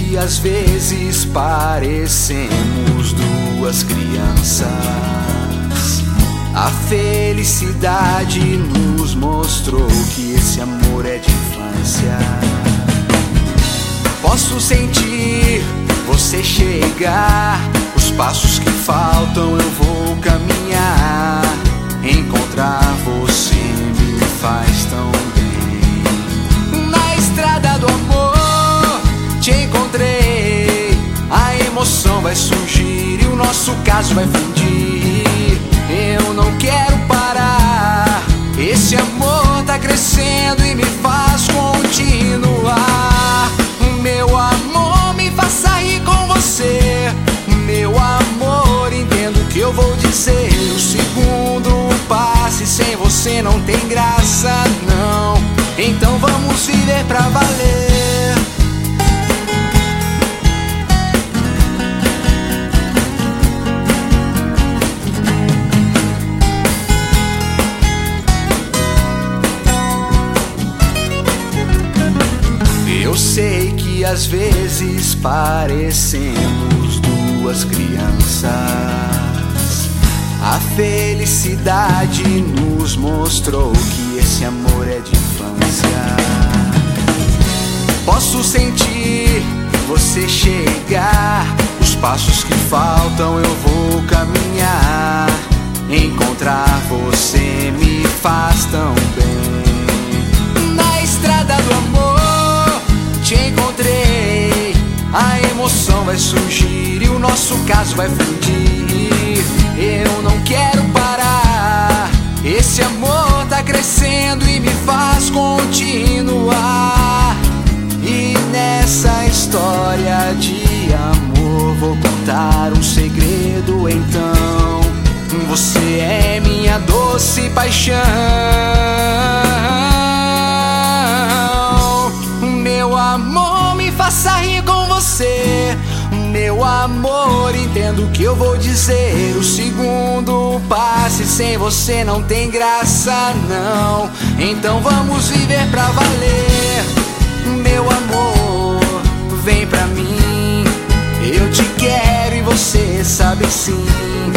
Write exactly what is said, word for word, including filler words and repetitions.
que às vezes parecemos duas crianças. A felicidade nos mostrou que esse amor é de infância. Posso sentir você chegar, os passos que faltam eu vou caminhar. Encontrar você me faz tão bem. Na estrada do amor te encontrei, a emoção vai surgir e o nosso caso vai fundir. Eu não quero parar, esse amor tá crescendo e me faz continuar. Meu amor, me faça rir com você. Meu amor, entendo o que eu vou dizer. O segundo passe sem você não tem graça, não. Então vamos viver pra valer. Eu sei que às vezes parecemos duas crianças. A felicidade nos mostrou que esse amor é de infância. Posso sentir você chegar, os passos que faltam eu vou caminhar. Encontrar você me faz tão bem. Na estrada do amor te encontrei, a emoção vai surgir e o nosso caso vai fundir. Eu não quero parar, esse amor tá crescendo e me faz continuar. E nessa história de amor vou contar um segredo então. Você é minha doce paixão. Meu amor, me faça rir com você. Meu amor, entendo o que eu vou dizer. O segundo passe sem você não tem graça, não. Então vamos viver pra valer. Meu amor, vem pra mim. Eu te quero e você sabe sim.